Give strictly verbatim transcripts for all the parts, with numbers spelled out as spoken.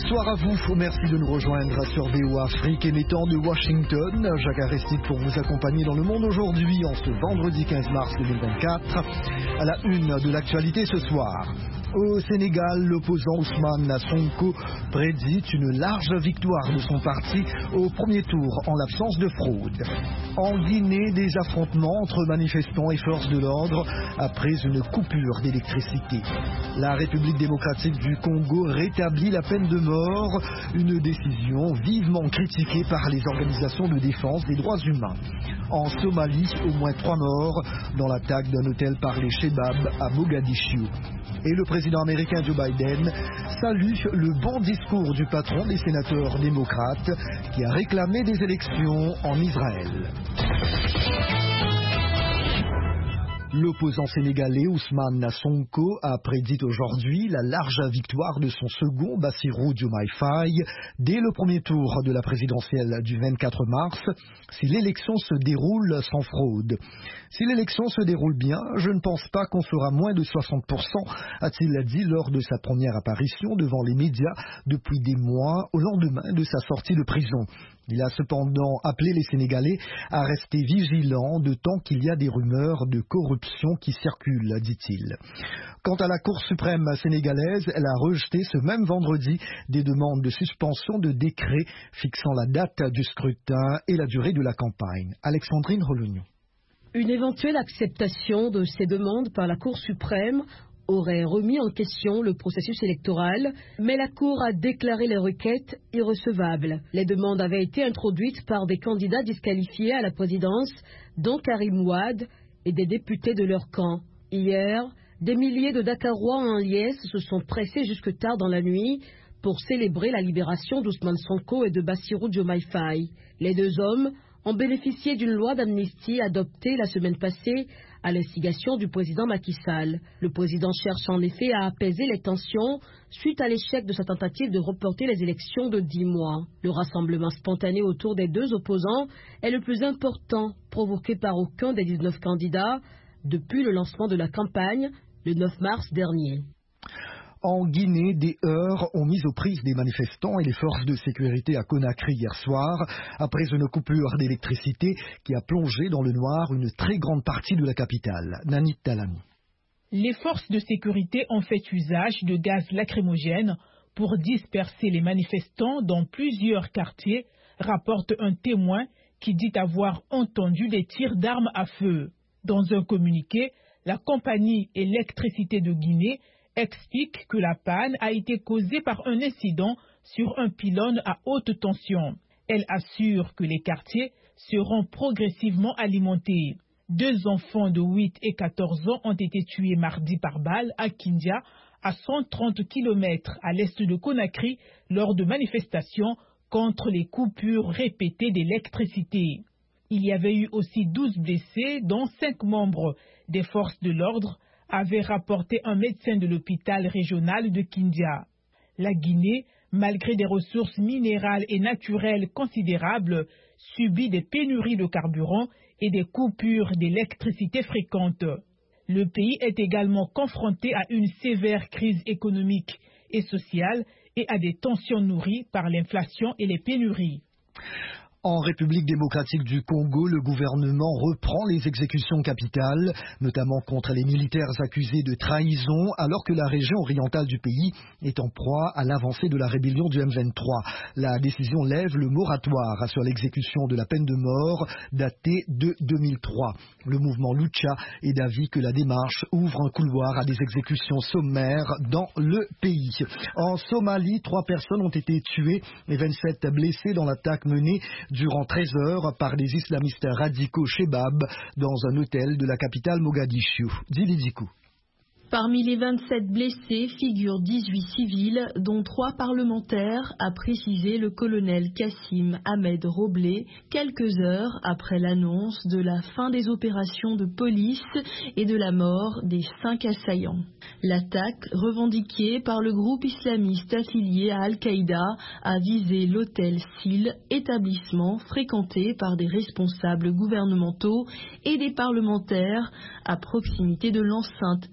Bonsoir à vous, merci de nous rejoindre sur V O Afrique émettant de Washington. Jacques Aristide pour vous accompagner dans le monde aujourd'hui en ce vendredi quinze mars deux mille vingt-quatre. À la une de l'actualité ce soir. Au Sénégal, l'opposant Ousmane Sonko prédit une large victoire de son parti au premier tour en l'absence de fraude. En Guinée, des affrontements entre manifestants et forces de l'ordre après une coupure d'électricité. La République démocratique du Congo rétablit la peine de mort, une décision vivement critiquée par les organisations de défense des droits humains. En Somalie, au moins trois morts dans l'attaque d'un hôtel par les Chebab à Mogadiscio. Et le président américain Joe Biden salue le bon discours du patron des sénateurs démocrates qui a réclamé des élections en Israël. L'opposant sénégalais Ousmane Sonko a prédit aujourd'hui la large victoire de son second Bassirou Diomaye Faye dès le premier tour de la présidentielle du vingt-quatre mars si l'élection se déroule sans fraude. Si l'élection se déroule bien, je ne pense pas qu'on fera moins de soixante pour cent, a-t-il dit lors de sa première apparition devant les médias depuis des mois au lendemain de sa sortie de prison. Il a cependant appelé les Sénégalais à rester vigilants de tant qu'il y a des rumeurs de corruption qui circulent, dit-il. Quant à la Cour suprême sénégalaise, elle a rejeté ce même vendredi des demandes de suspension de décrets fixant la date du scrutin et la durée de la campagne. Alexandrine Rolognon. Une éventuelle acceptation de ces demandes par la Cour suprême aurait remis en question le processus électoral, mais la Cour a déclaré les requêtes irrecevables. Les demandes avaient été introduites par des candidats disqualifiés à la présidence, dont Karim Wade, et des députés de leur camp. Hier, des milliers de Dakarois en liesse se sont pressés jusque tard dans la nuit pour célébrer la libération d'Ousmane Sonko et de Bassirou Diomaye Faye. Les deux hommes ont bénéficié d'une loi d'amnistie adoptée la semaine passée à l'instigation du président Macky Sall. Le président cherche en effet à apaiser les tensions suite à l'échec de sa tentative de reporter les élections de dix mois. Le rassemblement spontané autour des deux opposants est le plus important provoqué par aucun des dix-neuf candidats depuis le lancement de la campagne le neuf mars dernier. En Guinée, des heurts ont mis aux prises des manifestants et les forces de sécurité à Conakry hier soir, après une coupure d'électricité qui a plongé dans le noir une très grande partie de la capitale. Nanit Talami. Les forces de sécurité ont fait usage de gaz lacrymogène pour disperser les manifestants dans plusieurs quartiers, rapporte un témoin qui dit avoir entendu des tirs d'armes à feu. Dans un communiqué, la compagnie Électricité de Guinée explique que la panne a été causée par un incident sur un pylône à haute tension. Elle assure que les quartiers seront progressivement alimentés. Deux enfants de huit et quatorze ans ont été tués mardi par balle à Kindia, à cent trente kilomètres à l'est de Conakry, lors de manifestations contre les coupures répétées d'électricité. Il y avait eu aussi douze blessés, dont cinq membres des forces de l'ordre, avait rapporté un médecin de l'hôpital régional de Kindia. La Guinée, malgré des ressources minérales et naturelles considérables, subit des pénuries de carburant et des coupures d'électricité fréquentes. Le pays est également confronté à une sévère crise économique et sociale et à des tensions nourries par l'inflation et les pénuries. En République démocratique du Congo, le gouvernement reprend les exécutions capitales, notamment contre les militaires accusés de trahison, alors que la région orientale du pays est en proie à l'avancée de la rébellion du M vingt-trois. La décision lève le moratoire sur l'exécution de la peine de mort datée de deux mille trois. Le mouvement Lucha est d'avis que la démarche ouvre un couloir à des exécutions sommaires dans le pays. En Somalie, trois personnes ont été tuées et vingt-sept blessées dans l'attaque menée durant treize heures par des islamistes radicaux Chebab dans un hôtel de la capitale Mogadiscio. Dili Dikou. Parmi les vingt-sept blessés figurent dix-huit civils, dont trois parlementaires, a précisé le colonel Kassim Ahmed Roblé, quelques heures après l'annonce de la fin des opérations de police et de la mort des cinq assaillants. L'attaque, revendiquée par le groupe islamiste affilié à Al-Qaïda, a visé l'hôtel Sil, établissement fréquenté par des responsables gouvernementaux et des parlementaires à proximité de l'enceinte ultra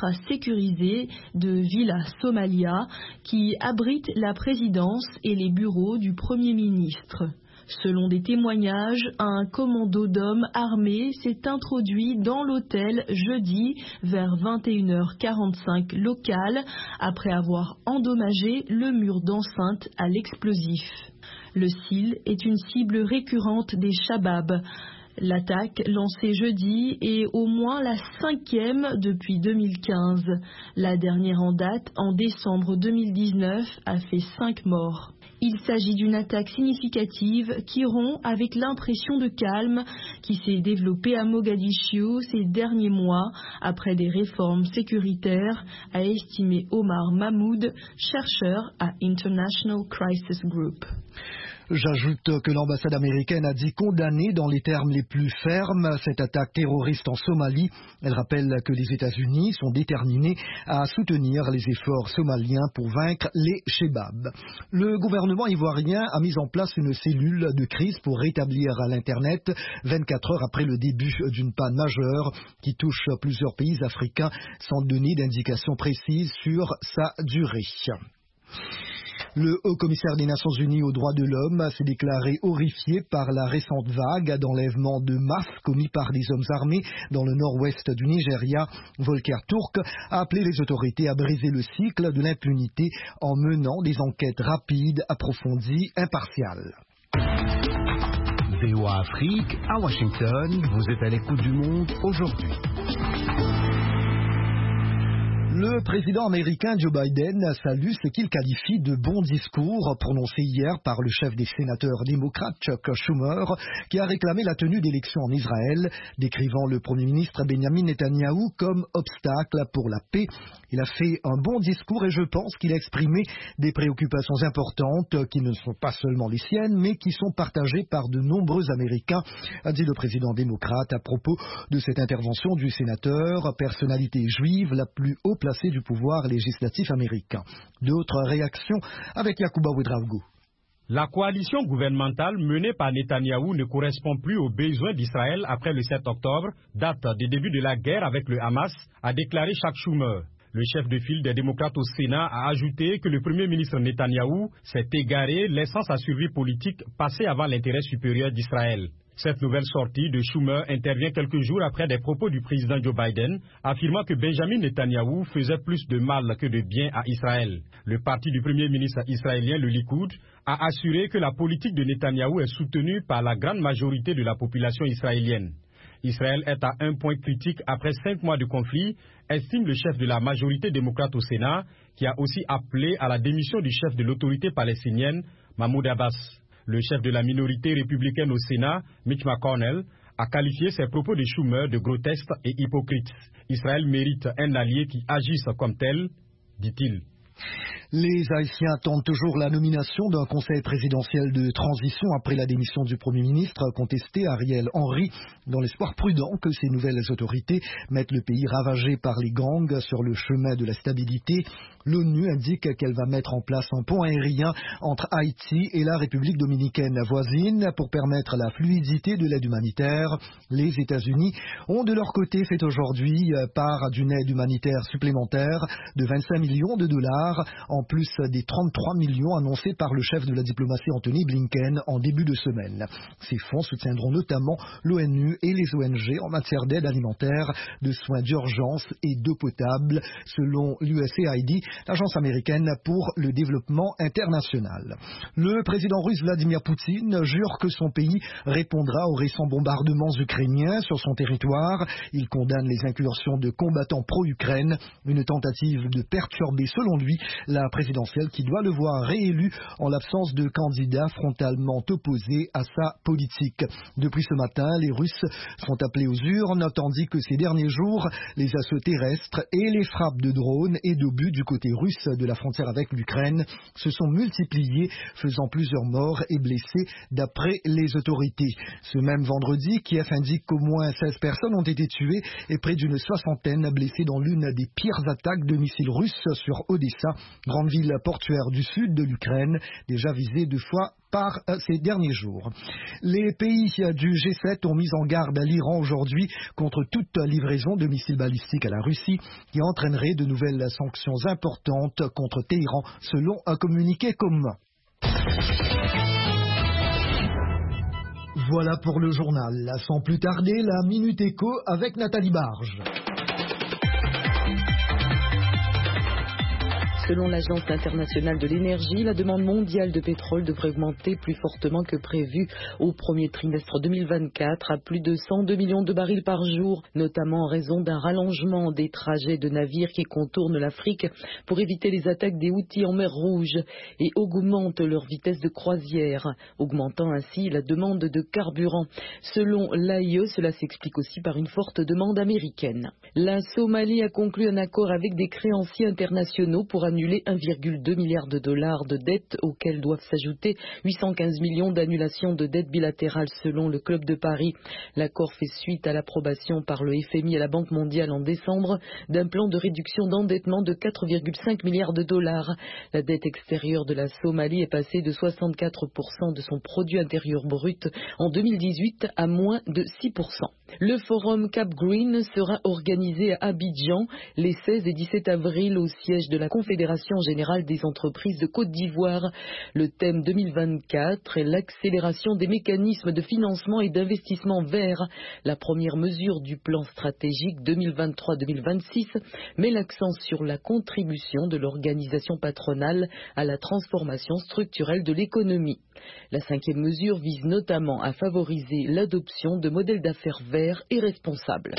endroit sécurisé de Villa Somalia qui abrite la présidence et les bureaux du Premier ministre. Selon des témoignages, un commando d'hommes armés s'est introduit dans l'hôtel jeudi vers vingt et une heures quarante-cinq locales après avoir endommagé le mur d'enceinte à l'explosif. Le S I L est une cible récurrente des Shabab. L'attaque lancée jeudi est au moins la cinquième depuis deux mille quinze. La dernière en date, en décembre deux mille dix-neuf, a fait cinq morts. Il s'agit d'une attaque significative qui rompt avec l'impression de calme qui s'est développée à Mogadiscio ces derniers mois après des réformes sécuritaires, a estimé Omar Mahmoud, chercheur à International Crisis Group. J'ajoute que l'ambassade américaine a dit condamner dans les termes les plus fermes cette attaque terroriste en Somalie. Elle rappelle que les États-Unis sont déterminés à soutenir les efforts somaliens pour vaincre les Shabab. Le gouvernement ivoirien a mis en place une cellule de crise pour rétablir l'Internet vingt-quatre heures après le début d'une panne majeure qui touche plusieurs pays africains sans donner d'indications précises sur sa durée. Le haut-commissaire des Nations Unies aux droits de l'homme s'est déclaré horrifié par la récente vague d'enlèvement de masse commis par des hommes armés dans le nord-ouest du Nigeria. Volker Turk a appelé les autorités à briser le cycle de l'impunité en menant des enquêtes rapides, approfondies, impartiales. V O A Afrique, à Washington, vous êtes à l'écoute du monde aujourd'hui. Le président américain Joe Biden salue ce qu'il qualifie de bon discours prononcé hier par le chef des sénateurs démocrates Chuck Schumer, qui a réclamé la tenue d'élections en Israël, décrivant le Premier ministre Benjamin Netanyahou comme obstacle pour la paix. Il a fait un bon discours et je pense qu'il a exprimé des préoccupations importantes qui ne sont pas seulement les siennes, mais qui sont partagées par de nombreux Américains, a dit le président démocrate à propos de cette intervention du sénateur, personnalité juive la plus haut placée du pouvoir législatif américain. D'autres réactions avec Yacouba Ouedraogo. La coalition gouvernementale menée par Netanyahou ne correspond plus aux besoins d'Israël après le sept octobre, date des débuts de la guerre avec le Hamas, a déclaré Chuck Schumer. Le chef de file des démocrates au Sénat a ajouté que le premier ministre Netanyahou s'est égaré, laissant sa survie politique passer avant l'intérêt supérieur d'Israël. Cette nouvelle sortie de Schumer intervient quelques jours après des propos du président Joe Biden, affirmant que Benjamin Netanyahou faisait plus de mal que de bien à Israël. Le parti du premier ministre israélien, le Likoud, a assuré que la politique de Netanyahou est soutenue par la grande majorité de la population israélienne. Israël est à un point critique après cinq mois de conflit, estime le chef de la majorité démocrate au Sénat, qui a aussi appelé à la démission du chef de l'autorité palestinienne, Mahmoud Abbas. Le chef de la minorité républicaine au Sénat, Mitch McConnell, a qualifié ses propos de Schumer de grotesques et hypocrites. Israël mérite un allié qui agisse comme tel, dit-il. Les Haïtiens attendent toujours la nomination d'un conseil présidentiel de transition après la démission du Premier ministre contesté Ariel Henry, dans l'espoir prudent que ces nouvelles autorités mettent le pays ravagé par les gangs sur le chemin de la stabilité. L'ONU indique qu'elle va mettre en place un pont aérien entre Haïti et la République dominicaine voisine pour permettre la fluidité de l'aide humanitaire. Les États-Unis ont de leur côté fait aujourd'hui part d'une aide humanitaire supplémentaire de vingt-cinq millions de dollars, en plus des trente-trois millions annoncés par le chef de la diplomatie Anthony Blinken en début de semaine. Ces fonds soutiendront notamment l'ONU et les O N G en matière d'aide alimentaire, de soins d'urgence et d'eau potable, selon l'U S A I D, l'agence américaine pour le développement international. Le président russe Vladimir Poutine jure que son pays répondra aux récents bombardements ukrainiens sur son territoire. Il condamne les incursions de combattants pro-Ukraine, une tentative de perturber, selon lui, la présidentielle qui doit le voir réélu en l'absence de candidats frontalement opposés à sa politique. Depuis ce matin, les Russes sont appelés aux urnes, tandis que ces derniers jours, les assauts terrestres et les frappes de drones et d'obus du côté russe de la frontière avec l'Ukraine se sont multipliés, faisant plusieurs morts et blessés d'après les autorités. Ce même vendredi, Kiev indique qu'au moins seize personnes ont été tuées et près d'une soixantaine blessées dans l'une des pires attaques de missiles russes sur Odessa, grande grandes villes portuaires du sud de l'Ukraine, déjà visées deux fois par ces derniers jours. Les pays du G sept ont mis en garde l'Iran aujourd'hui contre toute livraison de missiles balistiques à la Russie qui entraînerait de nouvelles sanctions importantes contre Téhéran, selon un communiqué commun. Voilà pour le journal. Sans plus tarder, la Minute Éco avec Nathalie Barge. Selon l'Agence internationale de l'énergie, la demande mondiale de pétrole devrait augmenter plus fortement que prévu au premier trimestre deux mille vingt-quatre à plus de cent deux millions de barils par jour, notamment en raison d'un rallongement des trajets de navires qui contournent l'Afrique pour éviter les attaques des Houthis en mer Rouge et augmentent leur vitesse de croisière, augmentant ainsi la demande de carburant. Selon l'A I E, cela s'explique aussi par une forte demande américaine. La Somalie a conclu un accord avec des créanciers internationaux pour annuler un virgule deux milliard de dollars de dettes auxquelles doivent s'ajouter huit cent quinze millions d'annulations de dettes bilatérales selon le Club de Paris. L'accord fait suite à l'approbation par le F M I et la Banque mondiale en décembre d'un plan de réduction d'endettement de quatre virgule cinq milliards de dollars. La dette extérieure de la Somalie est passée de soixante-quatre pour cent de son produit intérieur brut en deux mille dix-huit à moins de six pour cent. Le forum Cap Green sera organisé à Abidjan les seize et dix-sept avril au siège de la Confédération générale des entreprises de Côte d'Ivoire. Le thème deux mille vingt-quatre est l'accélération des mécanismes de financement et d'investissement vert. La première mesure du plan stratégique deux mille vingt-trois deux mille vingt-six met l'accent sur la contribution de l'organisation patronale à la transformation structurelle de l'économie. La cinquième mesure vise notamment à favoriser l'adoption de modèles d'affaires verts et responsables.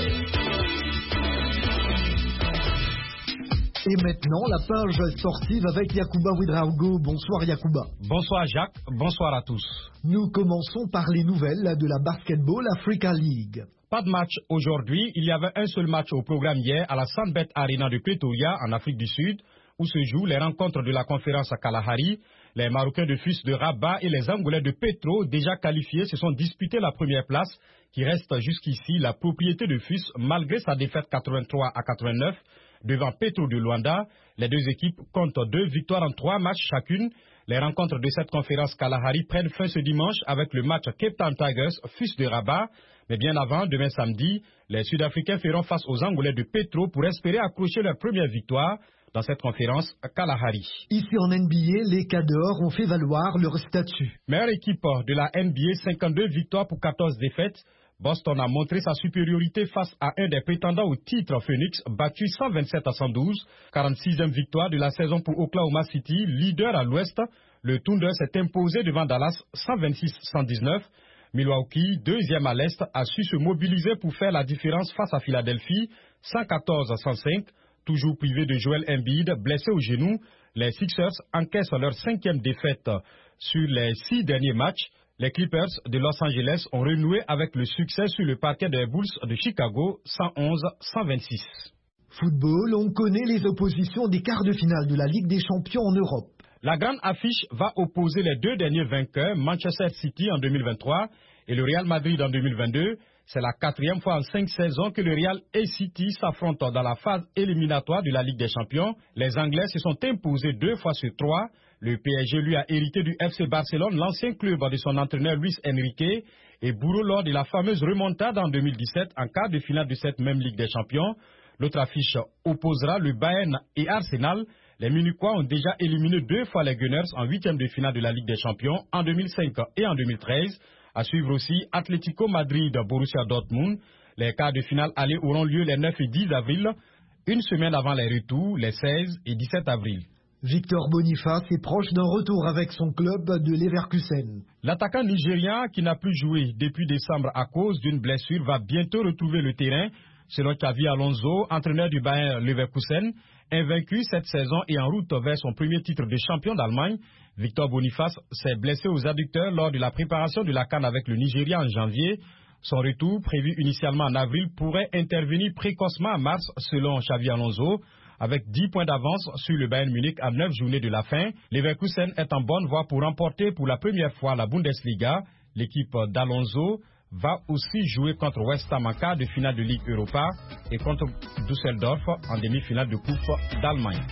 Et maintenant, la page sportive avec Yacouba Ouedraogo. Bonsoir Yacouba. Bonsoir Jacques, bonsoir à tous. Nous commençons par les nouvelles de la Basketball Africa League. Pas de match aujourd'hui, il y avait un seul match au programme hier à la Sandbet Arena de Pretoria en Afrique du Sud, où se jouent les rencontres de la conférence à Kalahari. Les Marocains de F U S de Rabat et les Angolais de Petro, déjà qualifiés, se sont disputés la première place, qui reste jusqu'ici la propriété de F U S malgré sa défaite quatre-vingt-trois à quatre-vingt-neuf devant Petro de Luanda. Les deux équipes comptent deux victoires en trois matchs chacune. Les rencontres de cette conférence Kalahari prennent fin ce dimanche avec le match Cape Town Tigers F U S de Rabat. Mais bien avant, demain samedi, les Sud-Africains feront face aux Angolais de Petro pour espérer accrocher leur première victoire dans cette conférence Kalahari. Ici en N B A, les Cadors ont fait valoir leur statut. Meilleure équipe de la N B A, cinquante-deux victoires pour quatorze défaites. Boston a montré sa supériorité face à un des prétendants au titre Phoenix, battu cent vingt-sept à cent douze. quarante-sixième victoire de la saison pour Oklahoma City, leader à l'ouest. Le Thunder s'est imposé devant Dallas cent vingt-six à cent dix-neuf. Milwaukee, deuxième à l'est, a su se mobiliser pour faire la différence face à Philadelphie, cent quatorze à cent cinq. Toujours privé de Joel Embiid, blessé au genou, les Sixers encaissent leur cinquième défaite sur les six derniers matchs. Les Clippers de Los Angeles ont renoué avec le succès sur le parquet des Bulls de Chicago, cent onze à cent vingt-six. Football, on connaît les oppositions des quarts de finale de la Ligue des Champions en Europe. La grande affiche va opposer les deux derniers vainqueurs, Manchester City en deux mille vingt-trois et le Real Madrid en deux mille vingt-deux. C'est la quatrième fois en cinq saisons que le Real et City s'affrontent dans la phase éliminatoire de la Ligue des Champions. Les Anglais se sont imposés deux fois sur trois. Le P S G lui a hérité du F C Barcelone, l'ancien club de son entraîneur Luis Enrique, et bourreau lors de la fameuse remontada en deux mille dix-sept en quart de finale de cette même Ligue des Champions. L'autre affiche opposera le Bayern et Arsenal. Les Munichois ont déjà éliminé deux fois les Gunners en huitième de finale de la Ligue des Champions en deux mille cinq et en deux mille treize. À suivre aussi Atlético Madrid, Borussia Dortmund. Les quarts de finale allés auront lieu les neuf et dix avril, une semaine avant les retours, les seize et dix-sept avril. Victor Boniface est proche d'un retour avec son club de Leverkusen. L'attaquant nigérian qui n'a plus joué depuis décembre à cause d'une blessure va bientôt retrouver le terrain. Selon Xavi Alonso, entraîneur du Bayern Leverkusen, invaincu cette saison et en route vers son premier titre de champion d'Allemagne, Victor Boniface s'est blessé aux adducteurs lors de la préparation de la CAN avec le Nigeria en janvier. Son retour, prévu initialement en avril, pourrait intervenir précocement en mars, selon Xavi Alonso. Avec dix points d'avance sur le Bayern Munich à neuf journées de la fin, Leverkusen est en bonne voie pour remporter pour la première fois la Bundesliga. L'équipe d'Alonso va aussi jouer contre West Ham en quart de finale de Ligue Europa et contre Düsseldorf en demi-finale de Coupe d'Allemagne.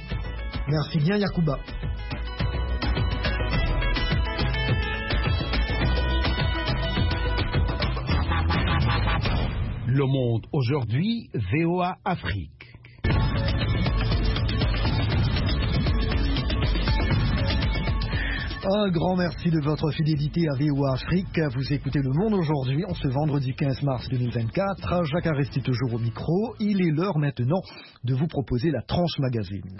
Merci bien, Yacouba. Le Monde aujourd'hui, V O A Afrique. Un grand merci de votre fidélité à V O A Afrique. Vous écoutez Le Monde aujourd'hui, en ce vendredi quinze mars deux mille vingt-quatre. Jacques Aresti toujours au micro. Il est l'heure maintenant de vous proposer la tranche magazine.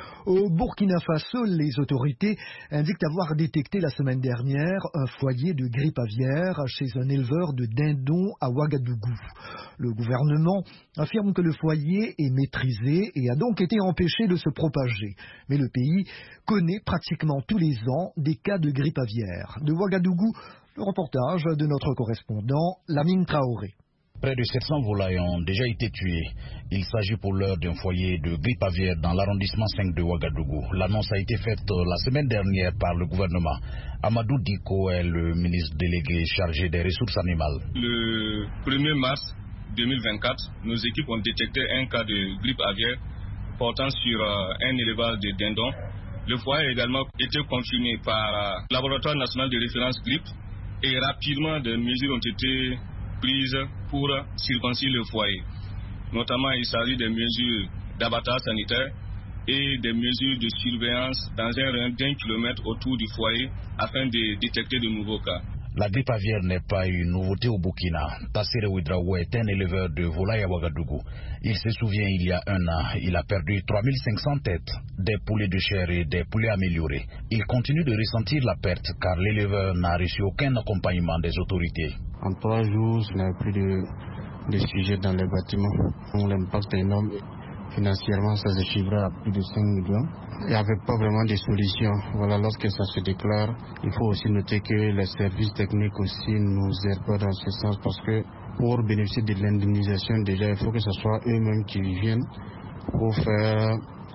Au Burkina Faso, les autorités indiquent avoir détecté la semaine dernière un foyer de grippe aviaire chez un éleveur de dindons à Ouagadougou. Le gouvernement affirme que le foyer est maîtrisé et a donc été empêché de se propager. Mais le pays connaît pratiquement tous les ans des cas de grippe aviaire. De Ouagadougou, le reportage de notre correspondant Lamine Traoré. Près de sept cents volailles ont déjà été tuées. Il s'agit pour l'heure d'un foyer de grippe aviaire dans l'arrondissement cinq de Ouagadougou. L'annonce a été faite la semaine dernière par le gouvernement. Amadou Diko est le ministre délégué chargé des ressources animales. Le premier mars deux mille vingt-quatre, nos équipes ont détecté un cas de grippe aviaire portant sur un élevage de dindons. Le foyer a également été confirmé par le laboratoire national de référence grippe et rapidement des mesures ont été prises pour circoncire le foyer. Notamment, il s'agit des mesures d'abattage sanitaire et des mesures de surveillance dans un rayon d'un kilomètre autour du foyer afin de détecter de nouveaux cas. La grippe aviaire n'est pas une nouveauté au Burkina. Tassere Ouedraogo est un éleveur de volailles à Ouagadougou. Il se souvient, il y a un an, il a perdu trois mille cinq cents têtes, des poulets de chair et des poulets améliorés. Il continue de ressentir la perte car l'éleveur n'a reçu aucun accompagnement des autorités. En trois jours, il n'y a plus de, de sujets dans les bâtiments. L'impact est énorme. Financièrement, ça se chiffre à plus de cinq millions. Il n'y avait pas vraiment de solution. Voilà, lorsque ça se déclare, il faut aussi noter que les services techniques aussi ne nous aident pas dans ce sens parce que pour bénéficier de l'indemnisation, déjà, il faut que ce soit eux-mêmes qui viennent pour faire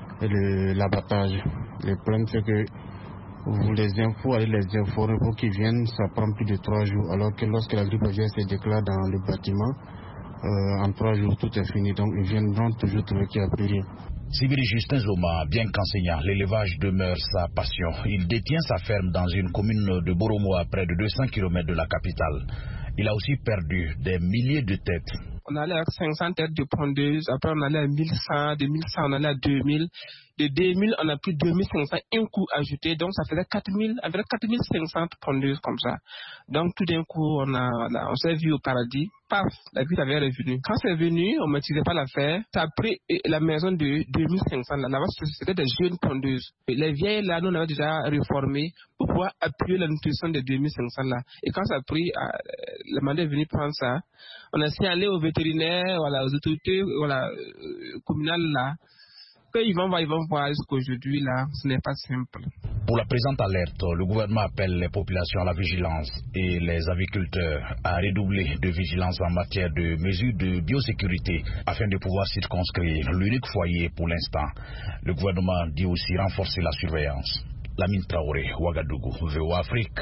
l'abattage. Le problème, c'est que vous les infos, allez les informer pour qu'ils viennent, ça prend plus de trois jours. Alors que lorsque la grippe aviaire se déclare dans le bâtiment, Euh, en trois jours, tout est fini, donc ils viendront toujours trouver qu'il n'y a plus rien. Sibiri Justin Zoma, bien qu'enseignant, l'élevage demeure sa passion. Il détient sa ferme dans une commune de Boromo à près de deux cents kilomètres de la capitale. Il a aussi perdu des milliers de têtes. On allait à cinq cents têtes de pondeuses, après on allait à mille cent, de mille cent on allait à deux mille, de deux mille on a plus deux mille cinq cents, un coup ajouté, donc ça faisait quatre mille, avec quatre mille cinq cents pondeuses comme ça. Donc tout d'un coup on, a, on, a, on s'est vu au paradis, paf, la grippe aviaire est venue. Quand c'est venu, on ne maîtrisait pas l'affaire, ça a pris la maison de deux mille cinq cents, là, là-bas c'était des jeunes pondeuses. Les vieilles là, nous on avait déjà réformé pour pouvoir appuyer la nutrition des deux mille cinq cents là. Et quand ça a pris, euh, le mandat est venu prendre ça, on a signalé aux vétérinaires, voilà, aux autorités voilà, euh, communales là, qu'ils vont voir, ils vont voir jusqu'aujourd'hui là, ce n'est pas simple. Pour la présente alerte, le gouvernement appelle les populations à la vigilance et les aviculteurs à redoubler de vigilance en matière de mesures de biosécurité afin de pouvoir circonscrire l'unique foyer pour l'instant. Le gouvernement dit aussi renforcer la surveillance. Lamine Traoré, Ouagadougou, V O A Afrique.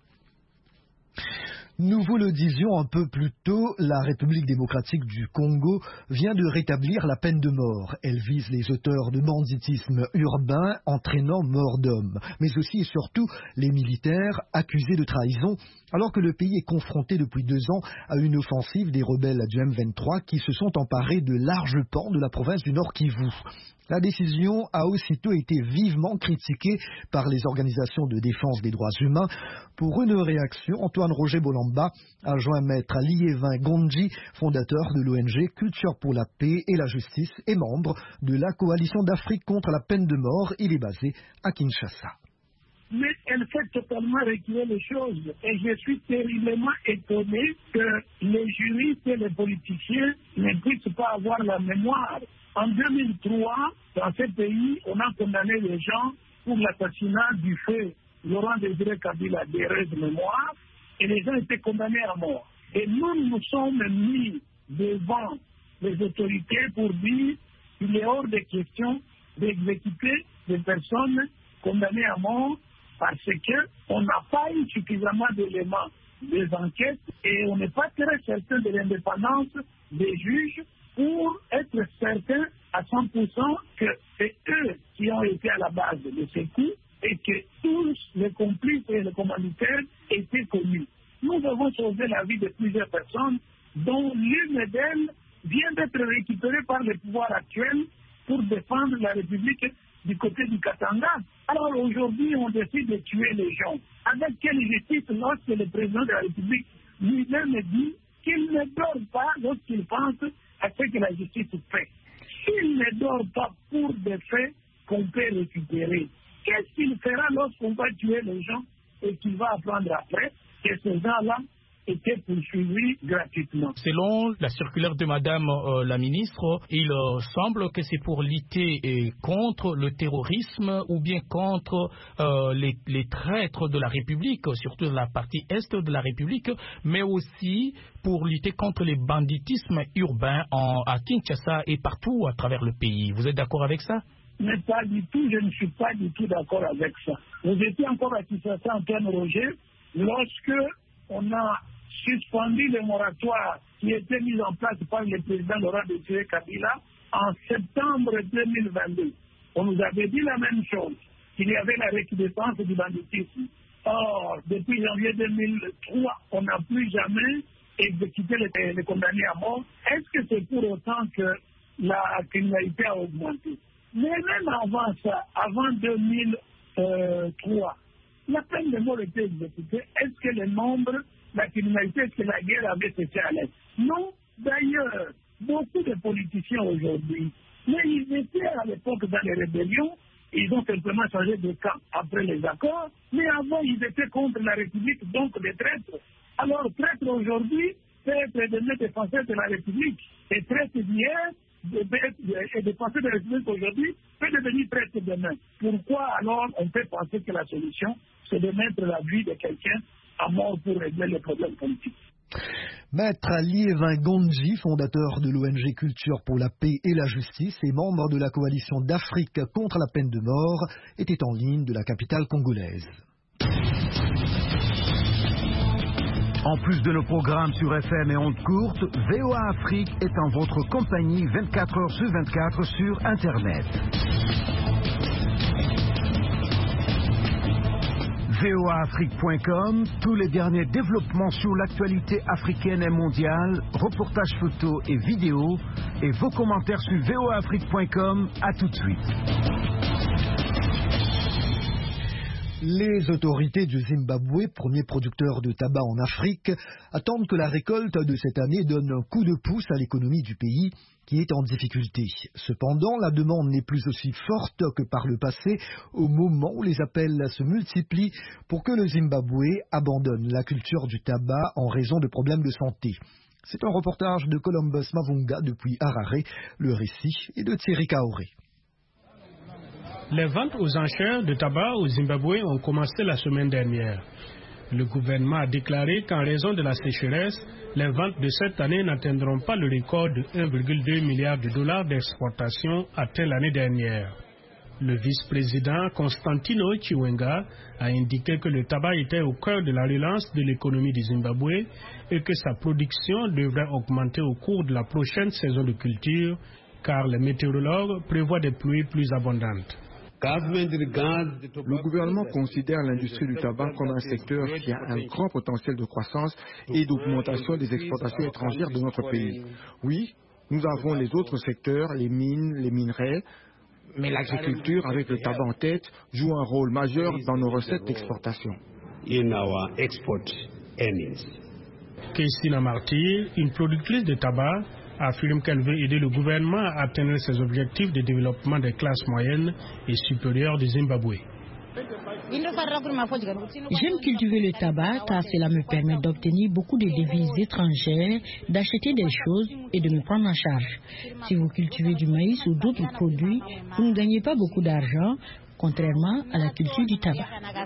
Nous vous le disions un peu plus tôt, la République démocratique du Congo vient de rétablir la peine de mort. Elle vise les auteurs de banditisme urbain entraînant mort d'hommes, mais aussi et surtout les militaires accusés de trahison, alors que le pays est confronté depuis deux ans à une offensive des rebelles du M vingt-trois qui se sont emparés de larges pans de la province du Nord Kivu. La décision a aussitôt été vivement critiquée par les organisations de défense des droits humains. Pour une réaction, Antoine Roger Bolamba a joint maître Liévin Gondji, fondateur de l'O N G Culture pour la paix et la justice et membre de la coalition d'Afrique contre la peine de mort. Il est basé à Kinshasa. Mais elle fait totalement reculer les choses. Et je suis terriblement étonné que les juristes et les politiciens ne puissent pas avoir la mémoire. En deux mille trois, dans ce pays, on a condamné les gens pour l'assassinat du feu Laurent Désiré Kabila d'heureuse mémoire, et les gens étaient condamnés à mort. Et nous nous sommes mis devant les autorités pour dire qu'il est hors de question d'exécuter des personnes condamnées à mort parce qu'on n'a pas eu suffisamment d'éléments des enquêtes et on n'est pas très certain de l'indépendance des juges pour être certain à cent pour cent que c'est eux qui ont été à la base de ces coups et que tous les complices et les commanditaires étaient connus. Nous avons sauvé la vie de plusieurs personnes, dont l'une d'elles vient d'être récupérée par le pouvoir actuel pour défendre la République du côté du Katanga. Alors aujourd'hui, on décide de tuer les gens. Avec quelle justice lorsque le président de la République lui-même dit qu'il ne dort pas lorsqu'il pense à ce que la justice fait. S'il ne dort pas pour des faits qu'on peut récupérer, qu'est-ce qu'il fera lorsqu'on va tuer les gens et qu'il va apprendre après que ces gens-là étaient poursuivis gratuitement? Selon la circulaire de Madame euh, la ministre, il euh, semble que c'est pour lutter euh, contre le terrorisme ou bien contre euh, les, les traîtres de la République, surtout dans la partie est de la République, mais aussi pour lutter contre les banditismes urbains en, à Kinshasa et partout à travers le pays. Vous êtes d'accord avec ça? Mais pas du tout, je ne suis pas du tout d'accord avec ça. Vous étiez encore à Kinshasa, Antoine Roger, lorsque on a suspendu le moratoire qui était mis en place par le président Laurent Désiré Kabila en septembre deux mille vingt-deux. On nous avait dit la même chose, qu'il y avait la recrudescence du banditisme. Or, depuis janvier deux mille trois, on n'a plus jamais exécuté les, les condamnés à mort. Est-ce que c'est pour autant que la criminalité a augmenté? Mais même avant ça, avant deux mille trois, la peine de mort était exécutée. Est-ce que le nombre, la criminalité, est-ce que la guerre avait cessé à l'Est? Non. D'ailleurs, beaucoup de politiciens aujourd'hui, mais ils étaient à l'époque dans les rébellions, ils ont simplement changé de camp après les accords, mais avant ils étaient contre la République, donc des traîtres. Alors, traître aujourd'hui, c'est être demain défenseur de la République. Et traître d'hier, et défenseur de la République aujourd'hui, peut devenir traître demain. Pourquoi alors on peut penser que la solution, c'est de mettre la vie de quelqu'un à mort pour régler les problèmes politiques? Maître Liévin Gondji, fondateur de l'O N G Culture pour la paix et la justice et membre de la coalition d'Afrique contre la peine de mort, était en ligne de la capitale congolaise. En plus de nos programmes sur F M et ondes courtes, V O A Afrique est en votre compagnie vingt-quatre heures sur vingt-quatre sur Internet. V O A Afrique point com, tous les derniers développements sur l'actualité africaine et mondiale, reportages photos et vidéos, et vos commentaires sur V O A Afrique point com. À tout de suite. Les autorités du Zimbabwe, premier producteur de tabac en Afrique, attendent que la récolte de cette année donne un coup de pouce à l'économie du pays qui est en difficulté. Cependant, la demande n'est plus aussi forte que par le passé, au moment où les appels se multiplient pour que le Zimbabwe abandonne la culture du tabac en raison de problèmes de santé. C'est un reportage de Columbus Mavunga depuis Harare. Le récit est de Thierry Kaoré. Les ventes aux enchères de tabac au Zimbabwe ont commencé la semaine dernière. Le gouvernement a déclaré qu'en raison de la sécheresse, les ventes de cette année n'atteindront pas le record de un virgule deux milliard de dollars d'exportation atteint l'année dernière. Le vice-président Constantino Chiwenga a indiqué que le tabac était au cœur de la relance de l'économie du Zimbabwe et que sa production devrait augmenter au cours de la prochaine saison de culture, car les météorologues prévoient des pluies plus abondantes. Le gouvernement considère l'industrie du tabac comme un secteur qui a un grand potentiel de croissance et d'augmentation des exportations étrangères de notre pays. Oui, nous avons les autres secteurs, les mines, les minerais, mais l'agriculture, avec le tabac en tête, joue un rôle majeur dans nos recettes d'exportation. Christina Martyr, une productrice de tabac, affirme qu'elle veut aider le gouvernement à atteindre ses objectifs de développement des classes moyennes et supérieures du Zimbabwe. J'aime cultiver le tabac car cela me permet d'obtenir beaucoup de devises étrangères, d'acheter des choses et de me prendre en charge. Si vous cultivez du maïs ou d'autres produits, vous ne gagnez pas beaucoup d'argent, contrairement à la culture du tabac.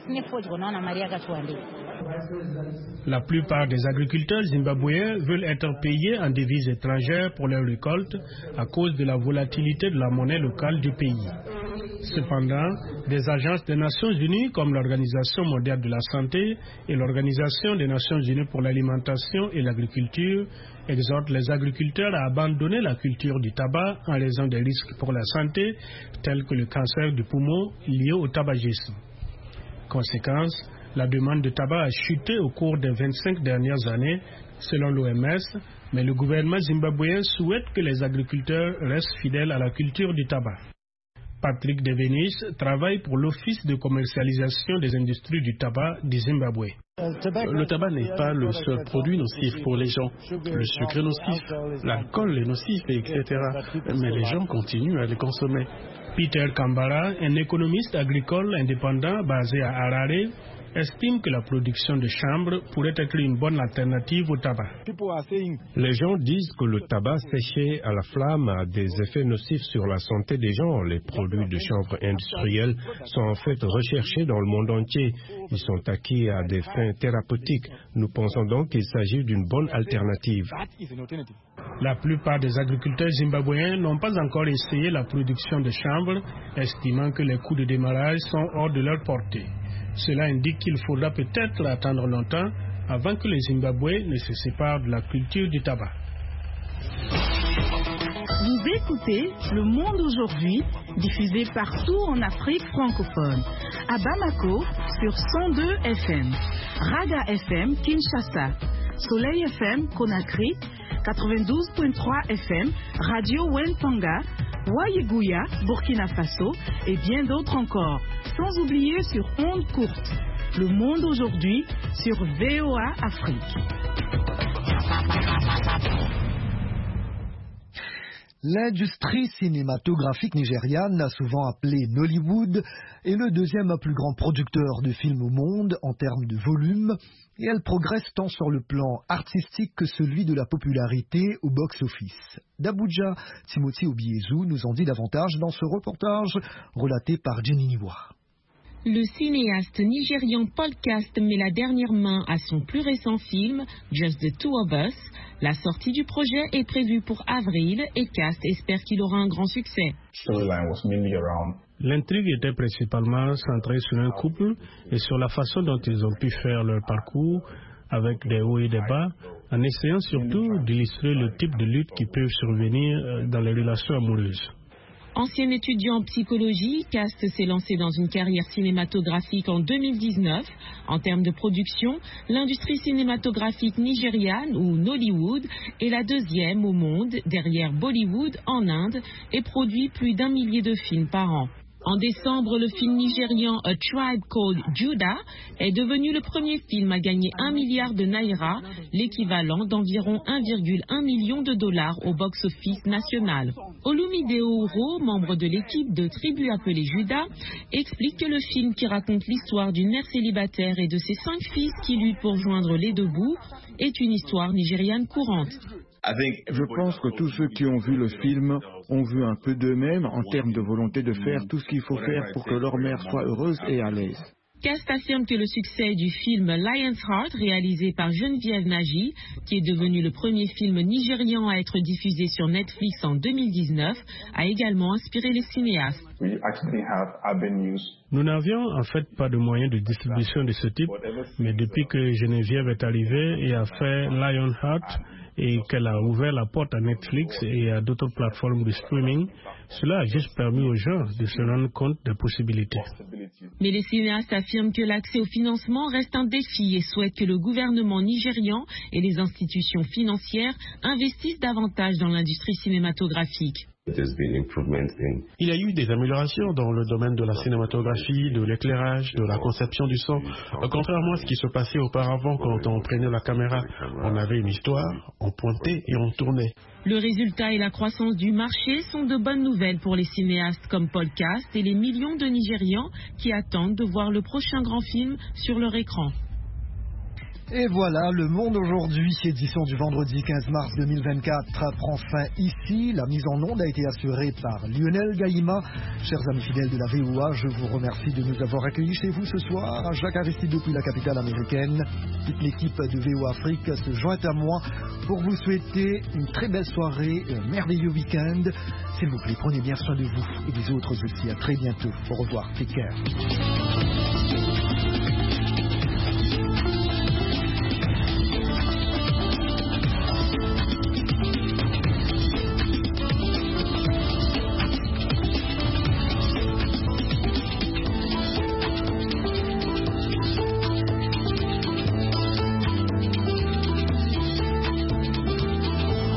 La plupart des agriculteurs zimbabwéens veulent être payés en devises étrangères pour leurs récoltes à cause de la volatilité de la monnaie locale du pays. Cependant, des agences des Nations Unies comme l'Organisation mondiale de la santé et l'Organisation des Nations Unies pour l'alimentation et l'agriculture exhortent les agriculteurs à abandonner la culture du tabac en raison des risques pour la santé tels que le cancer du poumon lié au tabagisme. Conséquence, la demande de tabac a chuté au cours des vingt-cinq dernières années selon l'O M S, mais le gouvernement zimbabwéen souhaite que les agriculteurs restent fidèles à la culture du tabac. Patrick Devenis travaille pour l'Office de commercialisation des industries du tabac du Zimbabwe. Le tabac n'est pas le seul produit nocif pour les gens. Le sucre est nocif, l'alcool est nocif, et cetera. Mais les gens continuent à les consommer. Peter Kambara, un économiste agricole indépendant basé à Harare, estime que la production de chanvre pourrait être une bonne alternative au tabac. Les gens disent que le tabac séché à la flamme a des effets nocifs sur la santé des gens. Les produits de chanvre industriels sont en fait recherchés dans le monde entier. Ils sont acquis à des fins thérapeutiques. Nous pensons donc qu'il s'agit d'une bonne alternative. La plupart des agriculteurs zimbabwéens n'ont pas encore essayé la production de chanvre, estimant que les coûts de démarrage sont hors de leur portée. Cela indique qu'il faudra peut-être attendre longtemps avant que les Zimbabwéens ne se séparent de la culture du tabac. Vous écoutez Le Monde aujourd'hui, diffusé partout en Afrique francophone. À Bamako, sur cent deux F M. Raga F M, Kinshasa. Soleil F M, Conakry. quatre-vingt-douze virgule trois F M. Radio Wentanga. Wayeguya, Burkina Faso et bien d'autres encore. Sans oublier sur ondes courtes. Le Monde aujourd'hui sur V O A Afrique. L'industrie cinématographique nigériane, souvent appelée Nollywood, est le deuxième plus grand producteur de films au monde en termes de volume, et elle progresse tant sur le plan artistique que celui de la popularité au box-office. D'Abuja, Timothy Obiezu nous en dit davantage dans ce reportage relaté par Jenny Niwa. Le cinéaste nigérian Paul Cast met la dernière main à son plus récent film, Just the Two of Us. La sortie du projet est prévue pour avril et Cast espère qu'il aura un grand succès. L'intrigue était principalement centrée sur un couple et sur la façon dont ils ont pu faire leur parcours avec des hauts et des bas, en essayant surtout d'illustrer le type de lutte qui peut survenir dans les relations amoureuses. Ancien étudiant en psychologie, Cast s'est lancé dans une carrière cinématographique en deux mille dix-neuf. En termes de production, l'industrie cinématographique nigériane, ou Nollywood, est la deuxième au monde, derrière Bollywood en Inde, et produit plus d'un millier de films par an. En décembre, le film nigérian A Tribe Called Judah est devenu le premier film à gagner un milliard de naira, l'équivalent d'environ un virgule un million de dollars au box-office national. Olumide Oro, membre de l'équipe de Tribu appelée Judah, explique que le film qui raconte l'histoire d'une mère célibataire et de ses cinq fils qui luttent pour joindre les deux bouts est une histoire nigériane courante. Je pense que tous ceux qui ont vu le film ont vu un peu d'eux-mêmes en termes de volonté de faire tout ce qu'il faut faire pour que leur mère soit heureuse et à l'aise. Cast affirme que le succès du film Lion's Heart, réalisé par Geneviève Nagy, qui est devenu le premier film nigérian à être diffusé sur Netflix en deux mille dix-neuf, a également inspiré les cinéastes. Nous n'avions en fait pas de moyens de distribution de ce type, mais depuis que Geneviève est arrivée et a fait Lionheart et qu'elle a ouvert la porte à Netflix et à d'autres plateformes de streaming, cela a juste permis aux gens de se rendre compte des possibilités. Mais les cinéastes affirment que l'accès au financement reste un défi et souhaitent que le gouvernement nigérian et les institutions financières investissent davantage dans l'industrie cinématographique. Il y a eu des améliorations dans le domaine de la cinématographie, de l'éclairage, de la conception du son. Contrairement à ce qui se passait auparavant quand on prenait la caméra, on avait une histoire, on pointait et on tournait. Le résultat et la croissance du marché sont de bonnes nouvelles pour les cinéastes comme Paul Cast et les millions de Nigérians qui attendent de voir le prochain grand film sur leur écran. Et voilà, le monde aujourd'hui, édition du vendredi quinze mars deux mille vingt-quatre, prend fin ici. La mise en onde a été assurée par Lionel Gaïma. Chers amis fidèles de la V O A, je vous remercie de nous avoir accueillis chez vous ce soir. Jacques Aristide depuis la capitale américaine. Toute l'équipe de V O A Afrique se joint à moi pour vous souhaiter une très belle soirée et un merveilleux week-end. S'il vous plaît, prenez bien soin de vous et des autres aussi. À très bientôt. Au revoir. Take care.